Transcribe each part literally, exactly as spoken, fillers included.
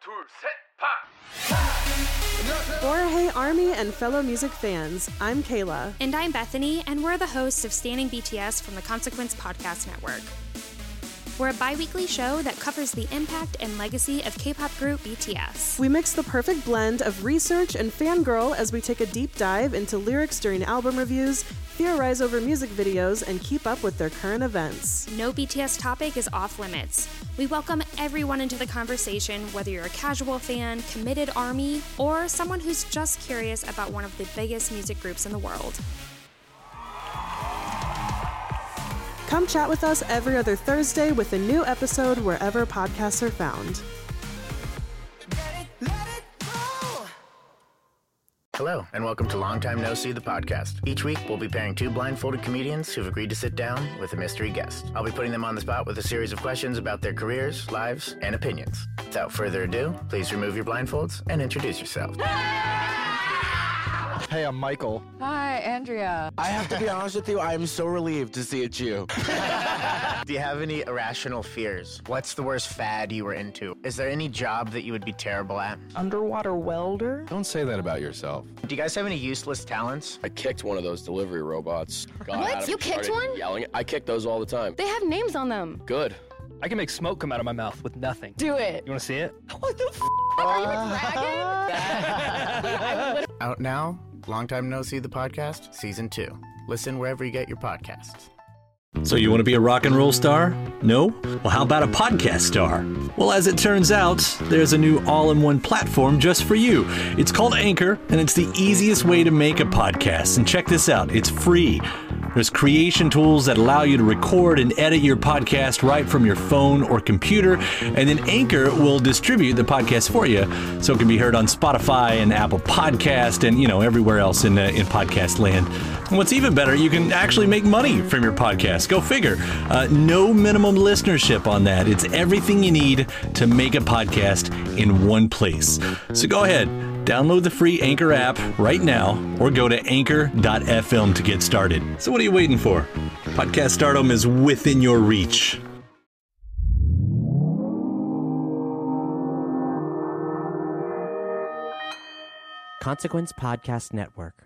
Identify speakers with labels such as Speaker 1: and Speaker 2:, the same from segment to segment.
Speaker 1: 둘, 셋, 파!
Speaker 2: Or hey Army and fellow music fans, I'm Kayla.
Speaker 3: And I'm Bethany, and we're the hosts of Standing B T S from the Consequence Podcast Network. We're a bi-weekly show that covers the impact and legacy of K-pop group B T S.
Speaker 2: We mix the perfect blend of research and fangirl as we take a deep dive into lyrics during album reviews, theorize over music videos, and keep up with their current events.
Speaker 3: No B T S topic is off limits. We welcome everyone into the conversation, whether you're a casual fan, committed ARMY, or someone who's just curious about one of the biggest music groups in the world.
Speaker 2: Come chat with us every other Thursday with a new episode wherever podcasts are found.
Speaker 4: Hello, and welcome to Long Time No See, the podcast. Each week, we'll be pairing two blindfolded comedians who've agreed to sit down with a mystery guest. I'll be putting them on the spot with a series of questions about their careers, lives, and opinions. Without further ado, please remove your blindfolds and introduce yourselves.
Speaker 5: Hey, I'm Michael.
Speaker 6: Hi, Andrea.
Speaker 7: I have to be honest with you, I am so relieved to see it's you.
Speaker 4: Do you have any irrational fears? What's the worst fad you were into? Is there any job that you would be terrible at?
Speaker 6: Underwater welder?
Speaker 5: Don't say that about yourself.
Speaker 4: Do you guys have any useless talents?
Speaker 8: I kicked one of those delivery robots. Got
Speaker 9: What?
Speaker 8: at him,
Speaker 9: You kicked
Speaker 8: started
Speaker 9: one?
Speaker 8: Yelling. I kick those all the time.
Speaker 9: They have names on them.
Speaker 8: Good.
Speaker 10: I can make smoke come out of my mouth with nothing.
Speaker 9: Do it.
Speaker 10: You want to see it?
Speaker 9: What the f***? Are you a dragon?
Speaker 4: Out now, Long Time No See, the podcast, season two. Listen wherever you get your podcasts.
Speaker 11: So you want to be a rock and roll star? No? Well, how about a podcast star? Well, as it turns out, there's a new all-in-one platform just for you. It's called Anchor, and it's the easiest way to make a podcast. And check this out, it's free. There's creation tools that allow you to record and edit your podcast right from your phone or computer, and then Anchor will distribute the podcast for you, so it can be heard on Spotify and Apple Podcast and, you know, everywhere else in, uh, in podcast land. And what's even better, you can actually make money from your podcast. Go figure. Uh, no minimum listenership on that. It's everything you need to make a podcast in one place. So go ahead, download the free Anchor app right now or go to anchor dot f m to get started. So what are you waiting for? Podcast stardom is within your reach.
Speaker 12: Consequence Podcast Network.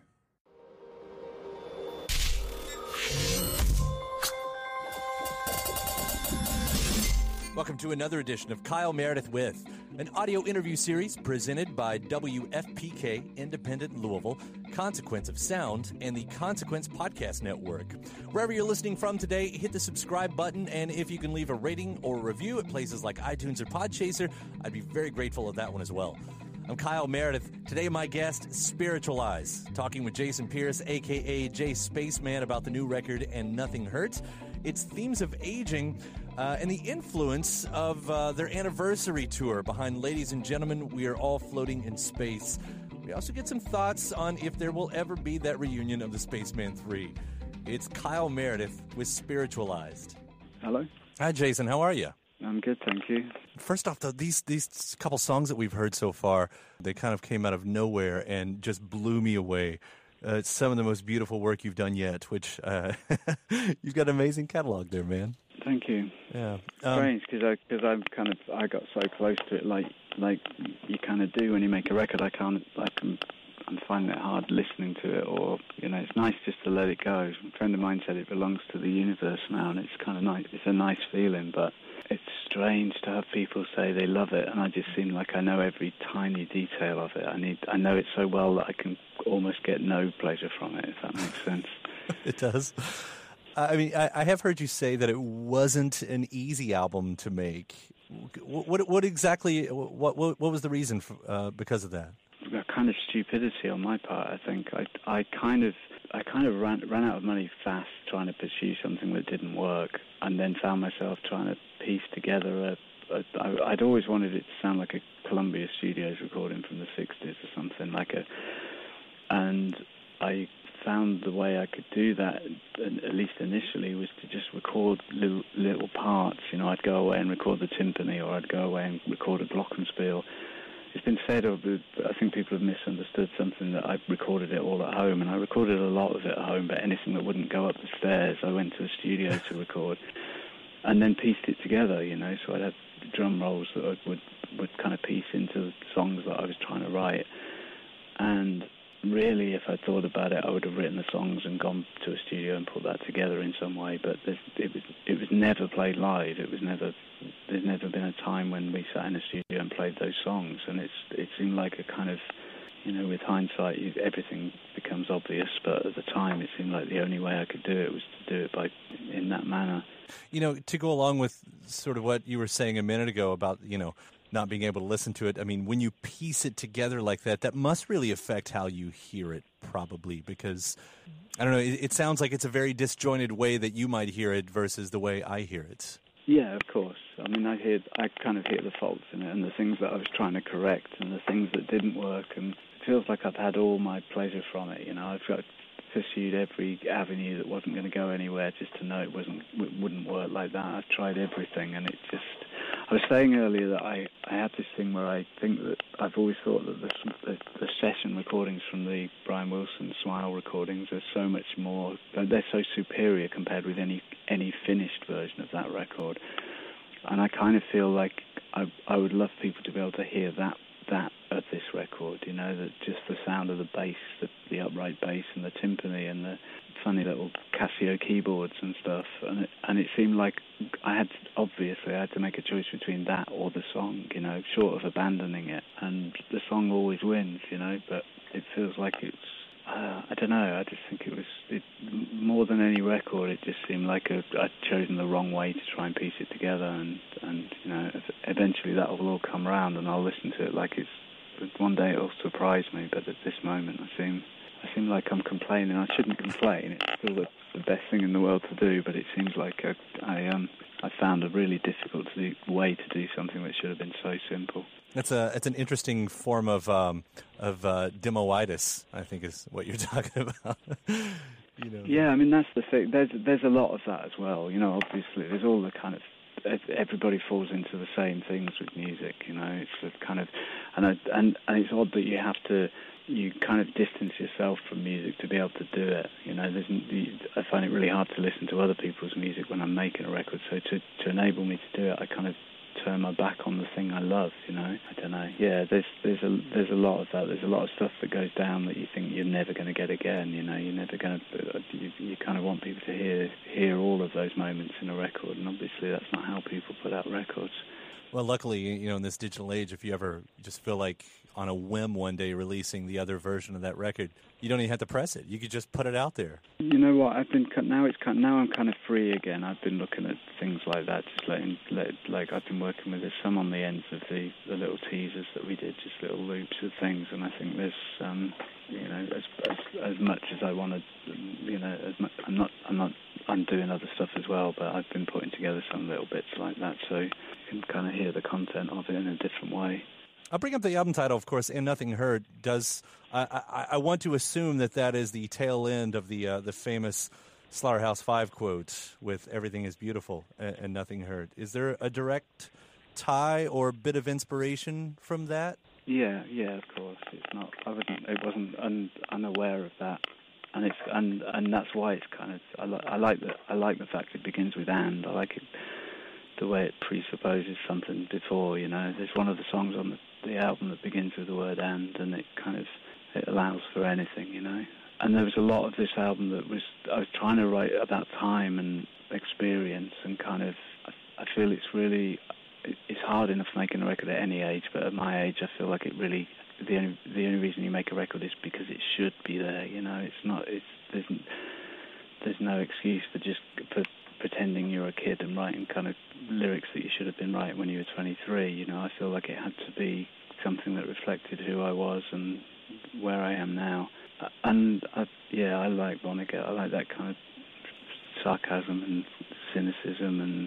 Speaker 13: Welcome to another edition of Kyle Meredith With, an audio interview series presented by W F P K Independent Louisville, Consequence of Sound, and the Consequence Podcast Network. Wherever you're listening from today, hit the subscribe button, and if you can leave a rating or a review at places like iTunes or Podchaser, I'd be very grateful of that one as well. I'm Kyle Meredith. Today, my guest, Spiritualize, talking with Jason Pierce, a k a. Jay Spaceman, about the new record, And Nothing Hurts. It's themes of aging uh, and the influence of uh, their anniversary tour behind Ladies and Gentlemen, We Are All Floating in Space. We also get some thoughts on if there will ever be that reunion of the Spaceman three. It's Kyle Meredith with Spiritualized.
Speaker 14: Hello.
Speaker 13: Hi, Jason. How are you?
Speaker 14: I'm good, thank you.
Speaker 13: First off, though, these these couple songs that we've heard so far, they kind of came out of nowhere and just blew me away. Uh, it's some of the most beautiful work you've done yet, which uh, you've got an amazing catalog there, man.
Speaker 14: Thank you.
Speaker 13: Yeah.
Speaker 14: Um, Strange, because I because I'm kind of I got so close to it, like like you kind of do when you make a record. I can't I can I'm finding it hard listening to it, or you know, it's nice just to let it go. A friend of mine said it belongs to the universe now, and it's kind of nice. It's a nice feeling, but it's strange to have people say they love it, and I just seem like I know every tiny detail of it. I need, I know it so well that I can almost get no pleasure from it, if that makes sense.
Speaker 13: It does. I mean, I, I have heard you say that it wasn't an easy album to make. What, what, what exactly? What, what, what was the reason for, uh, because of that?
Speaker 14: A kind of stupidity on my part, I think. I, I kind of, I kind of ran, ran out of money fast trying to pursue something that didn't work, and then found myself trying to piece together a. a I, I'd always wanted it to sound like a Columbia Studios recording from the sixties or something like a. And I found the way I could do that, at least initially, was to just record little, little parts. You know, I'd go away and record the timpani, or I'd go away and record a glockenspiel. It's been said, or I think people have misunderstood something, that I recorded it all at home, and I recorded a lot of it at home, but anything that wouldn't go up the stairs, I went to a studio to record, and then pieced it together, you know, so I'd have drum rolls that would would kind of piece into songs that I was trying to write. And really, if I thought about it, I would have written the songs and gone to a studio and put that together in some way. But it was it was never played live. It was never there's never been a time when we sat in a studio and played those songs. And it's it seemed like a kind of, you know, with hindsight, you, everything becomes obvious. But at the time, it seemed like the only way I could do it was to do it by in that manner.
Speaker 13: You know, to go along with sort of what you were saying a minute ago about, you know, not being able to listen to it. I mean, when you piece it together like that, that must really affect how you hear it, probably, because, I don't know, it, it sounds like it's a very disjointed way that you might hear it versus the way I hear it.
Speaker 14: Yeah, of course. I mean, I hear, I kind of hear the faults in it and the things that I was trying to correct and the things that didn't work, and it feels like I've had all my pleasure from it. You know, I've got pursued every avenue that wasn't going to go anywhere just to know it wasn't it wouldn't work like that. I've tried everything, and it just. I was saying earlier that I, I have this thing where I think that I've always thought that the, the, the session recordings from the Brian Wilson Smile recordings are so much more, they're so superior compared with any any finished version of that record. And I kind of feel like I, I would love people to be able to hear that that of this record, you know, that just the sound of the bass, the, the upright bass and the timpani and the funny little Casio keyboards and stuff, and it, and it seemed like I had to, obviously I had to make a choice between that or the song, you know, short of abandoning it, and the song always wins, you know, but it feels like it's uh, I don't know, I just think it was it, more than any record, it just seemed like a, I'd chosen the wrong way to try and piece it together, and, and you know, eventually that will all come around and I'll listen to it like it's, one day it'll surprise me, but at this moment I seem I seem like I'm complaining. I shouldn't complain. It's still the, the best thing in the world to do, but it seems like I, I um I found a really difficult to do, way to do something that should have been so simple.
Speaker 13: That's a it's an interesting form of um of uh, demoitis, I think, is what you're talking about. You know.
Speaker 14: Yeah, I mean that's the thing. There's there's a lot of that as well. You know, obviously there's all the kind of everybody falls into the same things with music. You know, it's the kind of and I, and and it's odd that you have to. You kind of distance yourself from music to be able to do it. You know, there's, I find it really hard to listen to other people's music when I'm making a record. So to to enable me to do it, I kind of turn my back on the thing I love. You know, I don't know. Yeah, there's there's a there's a lot of that. There's a lot of stuff that goes down that you think you're never going to get again. You know, you're never going to. You, you kind of want people to hear hear all of those moments in a record, and obviously that's not how people put out records.
Speaker 13: Well, luckily, you know, in this digital age, if you ever just feel like on a whim one day releasing the other version of that record, you don't even have to press it. You could just put it out there.
Speaker 14: You know what? I've been now. It's kind of, now I'm kind of free again. I've been looking at things like that, just letting let, like I've been working with there's some on the ends of the, the little teasers that we did, just little loops of things, and I think there's um, you know as as as much as I want to, you know, as much, I'm not I'm not I'm doing other stuff as well, but I've been putting together some little bits like that, so you can kind of hear the content of it in a different way.
Speaker 13: I'll bring up the album title, of course, And Nothing Hurt. Does I, I, I want to assume that that is the tail end of the uh, the famous Slaughterhouse Five quote with "Everything is beautiful and, and nothing hurt." Is there a direct tie or bit of inspiration from that?
Speaker 14: Yeah, yeah, of course. It's not. I wasn't. It wasn't un, unaware of that, and it's and and that's why it's kind of. I, li- I like the I like the fact it begins with "and." I like it the way it presupposes something before. You know, there's one of the songs on the. the album that begins with the word "and," and it kind of it allows for anything, you know. And there was a lot of this album that was I was trying to write about time and experience, and kind of I feel it's really it's hard enough making a record at any age, but at my age I feel like it really the only the only reason you make a record is because it should be there, you know. It's not it's there's there's no excuse for just for pretending you're a kid and writing kind of lyrics that you should have been writing when you were twenty-three. You know, I feel like it had to be something that reflected who I was and where I am now. And I, yeah, I like Vonnegut. I like that kind of sarcasm and cynicism and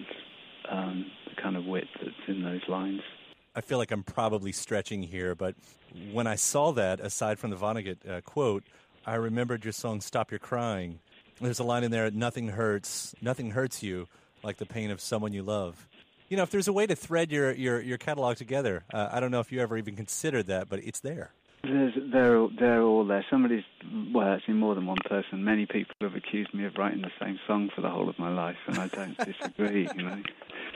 Speaker 14: um, the kind of wit that's in those lines.
Speaker 13: I feel like I'm probably stretching here, but when I saw that, aside from the Vonnegut uh, quote, I remembered your song "Stop Your Crying." There's a line in there, "Nothing hurts, nothing hurts you like the pain of someone you love." You know, if there's a way to thread your, your, your catalog together, uh, I don't know if you ever even considered that, but it's there.
Speaker 14: There's, they're, they're all there. Somebody's, well, actually more than one person. Many people have accused me of writing the same song for the whole of my life, and I don't disagree, you know.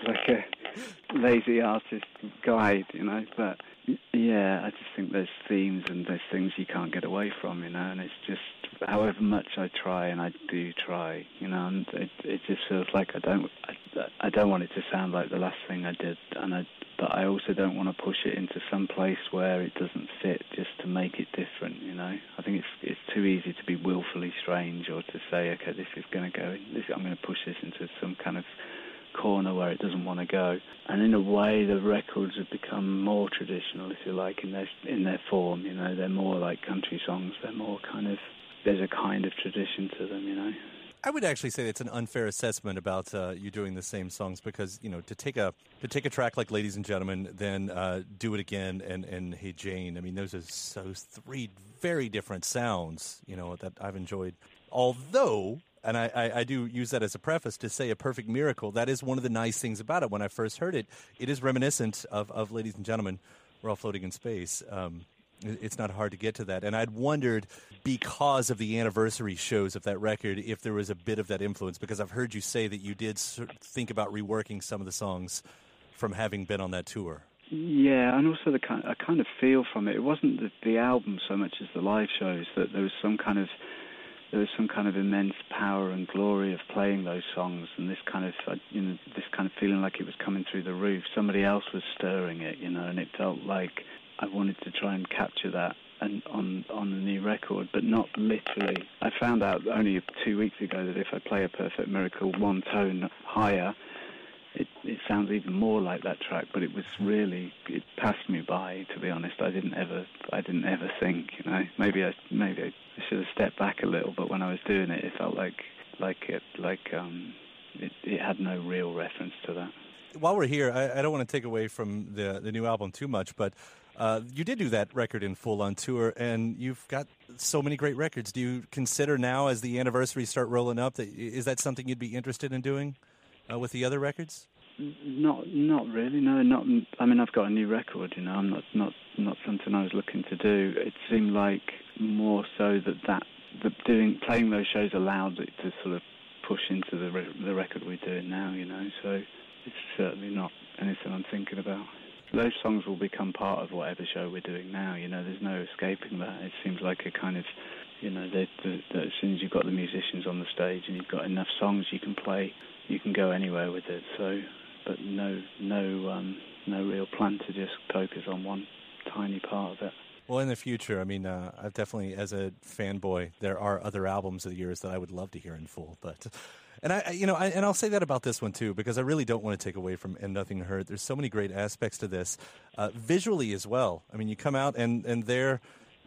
Speaker 14: like a lazy artist guide, you know. But yeah, I just think there's themes and there's things you can't get away from, you know. And it's just, however much I try, and I do try, you know, and it it just feels like I don't I, I don't want it to sound like the last thing I did, and I but I also don't want to push it into some place where it doesn't fit just to make it different, you know. I think it's it's too easy to be willfully strange or to say, okay, this is going to go, this, I'm going to push this into some kind of corner where it doesn't want to go. And in a way, the records have become more traditional, if you like, in their in their form. You know, they're more like country songs. They're more kind of, there's a kind of tradition to them, you know.
Speaker 13: I would actually say it's an unfair assessment about uh, you doing the same songs because, you know, to take a to take a track like Ladies and Gentlemen, then uh, Do It Again and, and Hey Jane, I mean, those are so three very different sounds, you know, that I've enjoyed. Although, and I, I, I do use that as a preface to say A Perfect Miracle, that is one of the nice things about it. When I first heard it, it is reminiscent of, of Ladies and Gentlemen, We're All Floating in Space. Um It's not hard to get to that. And I'd wondered, because of the anniversary shows of that record, if there was a bit of that influence, because I've heard you say that you did sort of think about reworking some of the songs from having been on that tour.
Speaker 14: Yeah, and also the kind, a kind of feel from it. It wasn't the, the album so much as the live shows, that there was some kind of there was some kind of immense power and glory of playing those songs, and this kind of uh, you know this kind of feeling like it was coming through the roof. Somebody else was stirring it, you know, and it felt like I wanted to try and capture that and on on the new record, but not literally. I found out only two weeks ago that if I play A Perfect Miracle one tone higher, it, it sounds even more like that track. But it was really, it passed me by, to be honest. I didn't ever I didn't ever think, you know. Maybe I maybe I should have stepped back a little. But when I was doing it, it felt like like it like um it, it had no real reference to that.
Speaker 13: While we're here, I, I don't want to take away from the the new album too much, but uh, you did do that record in full on tour, and you've got so many great records. Do you consider now, as the anniversaries start rolling up, that is that something you'd be interested in doing uh, with the other records?
Speaker 14: Not, not really. No, not. I mean, I've got a new record. You know, I'm not, not, not something I was looking to do. It seemed like more so that that, that doing, playing those shows allowed it to sort of push into the re- the record we're doing now. You know, so it's certainly not anything I'm thinking about. Those songs will become part of whatever show we're doing now. You know, there's no escaping that. It seems like a kind of, you know, that as soon as you've got the musicians on the stage and you've got enough songs you can play, you can go anywhere with it. So, but no, no, um, no real plan to just focus on one tiny part of it.
Speaker 13: Well, in the future, I mean, uh, I've definitely, as a fanboy, there are other albums of the years that I would love to hear in full, but. And I, you know, I, and I'll say that about this one too, because I really don't want to take away from And Nothing Hurt. There's so many great aspects to this, uh, visually as well. I mean, you come out and and there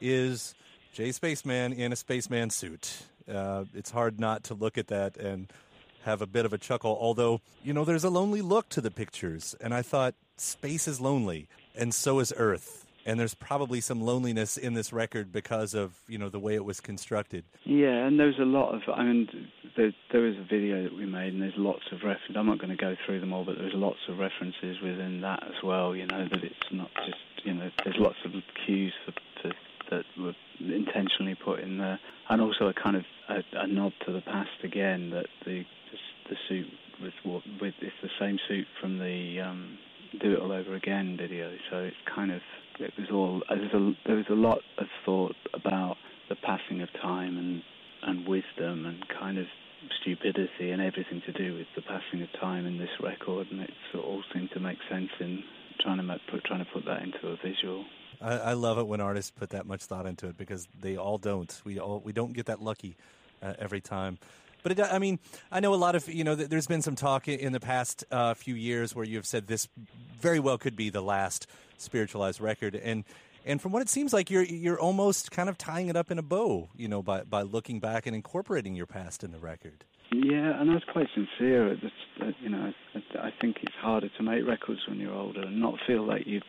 Speaker 13: is Jay Spaceman in a spaceman suit. Uh, it's hard not to look at that and have a bit of a chuckle. Although, you know, there's a lonely look to the pictures, and I thought space is lonely, and so is Earth. And there's probably some loneliness in this record because of, you know, the way it was constructed.
Speaker 14: Yeah, and there's a lot of, I mean, there, there was a video that we made, and there's lots of references. I'm not going to go through them all, but there's lots of references within that as well, you know, that it's not just, you know, there's lots of cues for, for, that were intentionally put in there. And also a kind of a, a nod to the past again, that the the suit was what, with, it's the same suit from the um, Do It All Over Again video, so it's kind of, it was all, there's a, there was a lot of thought about the passing of time and, and wisdom and kind of stupidity and everything to do with the passing of time in this record, and it sort of all seemed to make sense in trying to make, put, trying to put that into a visual.
Speaker 13: I, I love it when artists put that much thought into it, because they all don't. We all we don't get that lucky uh, every time. But it, I mean, I know a lot of, you know, there's been some talk in the past uh, few years where you have said this very well could be the last spiritualized record, and and from what it seems like, you're you're almost kind of tying it up in a bow, you know, by by looking back and incorporating your past in the record.
Speaker 14: Yeah, and I was quite sincere. At this, uh, you know, I, I think it's harder to make records when you're older and not feel like you've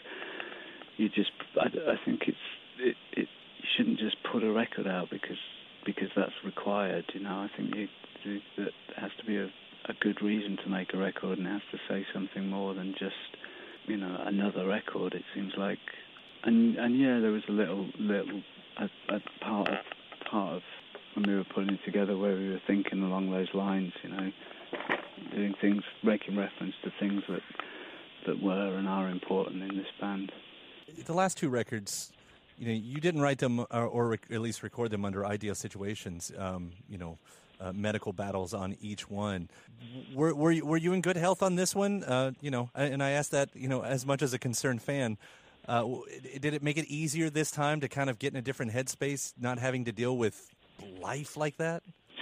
Speaker 14: you just. I, I think it's it, it you shouldn't just put a record out because because that's required. You know, I think you. That has to be a, a good reason to make a record, and it has to say something more than just, you know, another record. It seems like, and and yeah, there was a little little a, a part of part of when we were putting it together where we were thinking along those lines. You know, doing things, making reference to things that that were and are important in this band.
Speaker 13: The last two records, you know, you didn't write them or, or rec- at least record them under ideal situations. Um, you know, uh, medical battles on each one. Were were you, were you in good health on this one? Uh, you know, and I asked that, you know, as much as a concerned fan. Uh, did it make it easier this time to kind of get in a different headspace, not having to deal with life like that?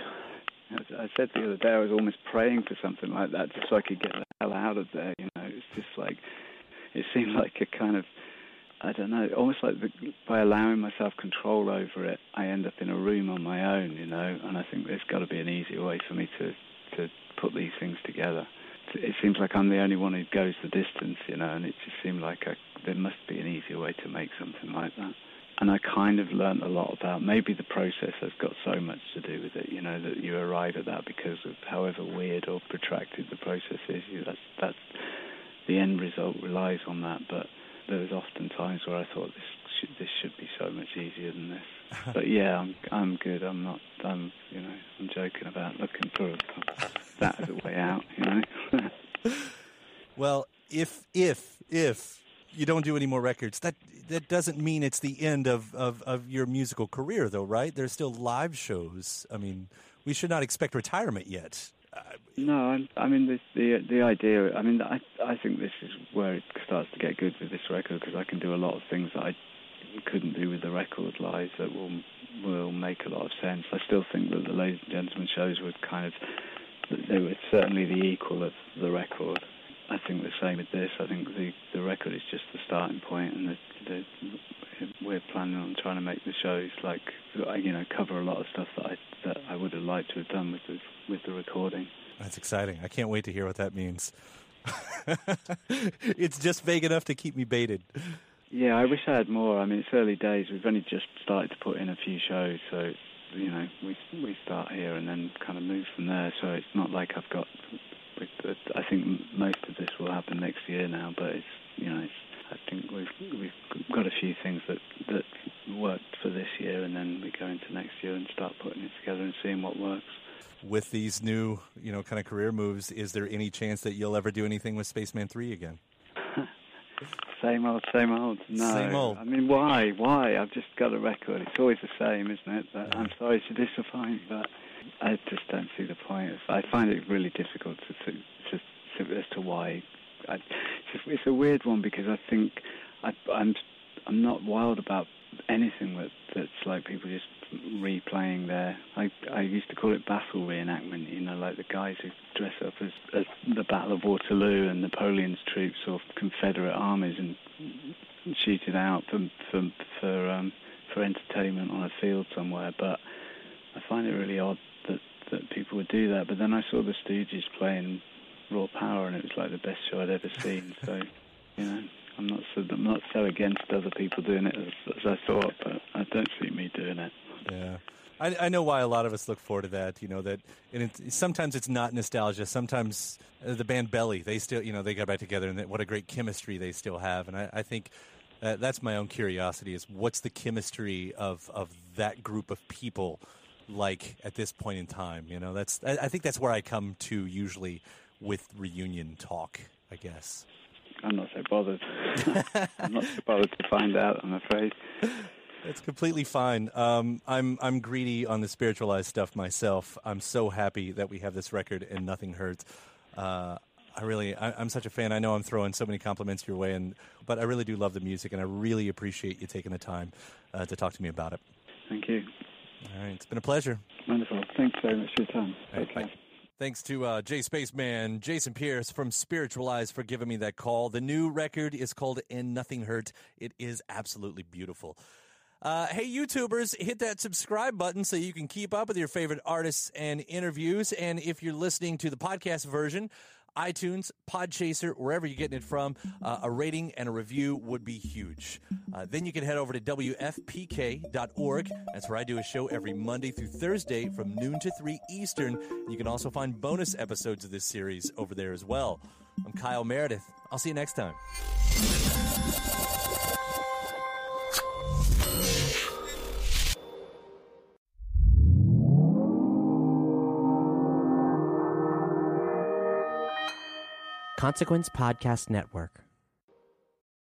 Speaker 14: I said the other day I was almost praying for something like that just so I could get the hell out of there. You know, it's just like, it seemed like a kind of, I don't know, almost like the, by allowing myself control over it, I end up in a room on my own, you know, and I think there's got to be an easier way for me to, to put these things together. It seems like I'm the only one who goes the distance, you know, and it just seemed like I, there must be an easier way to make something like that. And I kind of learned a lot about maybe the process has got so much to do with it, you know, that you arrive at that because of however weird or protracted the process is. You, that's, that's, the end result relies on that, but there was often times where I thought this should, this should be so much easier than this. But yeah, I'm I'm good. I'm not. I'm you know I'm joking about looking for that as a way out. You know.
Speaker 13: Well, if if if you don't do any more records, that that doesn't mean it's the end of, of, of your musical career, though, right? There's still live shows. I mean, we should not expect retirement yet. Uh,
Speaker 14: no, I'm, I mean the the the idea. I mean, I I think this is where it starts to get good with this record because I can do a lot of things that I couldn't do with the record live that will will make a lot of sense. I still think that the Ladies and Gentlemen shows were kind of they were certainly the equal of the record. I think the same with this. I think the the record is just the starting point, and the, the, we're planning on trying to make the shows like you know cover a lot of stuff that I that I would have liked to have done with the with the recording.
Speaker 13: That's exciting. I can't wait to hear what that means. It's just vague enough to keep me baited.
Speaker 14: Yeah, I wish I had more. I mean, it's early days. We've only just started to put in a few shows, so you know we we start here and then kind of move from there. So it's not like I've got. I think most of this will happen next year now, but it's you know it's, I think we've we've got a few things that that worked for this year, and then we go into next year and start putting it together and seeing what works.
Speaker 13: With these new you know kind of career moves, is there any chance that you'll ever do anything with Spaceman three again?
Speaker 14: Same old, same old. No,
Speaker 13: same old.
Speaker 14: I mean, why? Why? I've just got a record. It's always the same, isn't it? But I'm sorry to disappoint, but I just don't see the point. I find it really difficult to, to, to as to why. I, it's, it's a weird one because I think I, I'm I'm not wild about anything that that's like people just replaying their. I I used to call it battle reenactment. You know, like the guys who dress up as, as the Battle of Waterloo and Napoleon's troops or Confederate armies and shoot it out for for for um, for entertainment on a field somewhere. But I find it really odd that that people would do that. But then I saw the Stooges playing Raw Power, and it was like the best show I'd ever seen. So, you know, I'm not so I'm not so against other people doing it as, as I thought, but I don't see me doing it.
Speaker 13: Yeah, I, I know why a lot of us look forward to that. You know that, and it, sometimes it's not nostalgia. Sometimes uh, the band Belly, they still, you know, they got back together, and they, what a great chemistry they still have. And I, I think uh, that's my own curiosity: is what's the chemistry of of that group of people like at this point in time? You know, that's I, I think that's where I come to usually with reunion talk, I guess.
Speaker 14: I'm not so bothered. I'm not so bothered to find out, I'm afraid.
Speaker 13: It's completely fine. Um, I'm I'm greedy on the spiritualized stuff myself. I'm so happy that we have this record and Nothing Hurts. Uh, I really, I, I'm such a fan. I know I'm throwing so many compliments your way, and but I really do love the music, and I really appreciate you taking the time uh, to talk to me about it.
Speaker 14: Thank you.
Speaker 13: All right, it's been a pleasure.
Speaker 14: Wonderful. Thanks very much for your time.
Speaker 13: Right,
Speaker 14: Take care.
Speaker 13: Bye. Thanks to uh, J Spaceman, Jason Pierce from Spiritualized for giving me that call. The new record is called And Nothing Hurt. It is absolutely beautiful. Uh, hey, YouTubers, hit that subscribe button so you can keep up with your favorite artists and interviews. And if you're listening to the podcast version, iTunes, Podchaser, wherever you're getting it from, uh, a rating and a review would be huge. Uh, then you can head over to W F P K dot org. That's where I do a show every Monday through Thursday from noon to three Eastern. You can also find bonus episodes of this series over there as well. I'm Kyle Meredith. I'll see you next time.
Speaker 12: Consequence Podcast Network.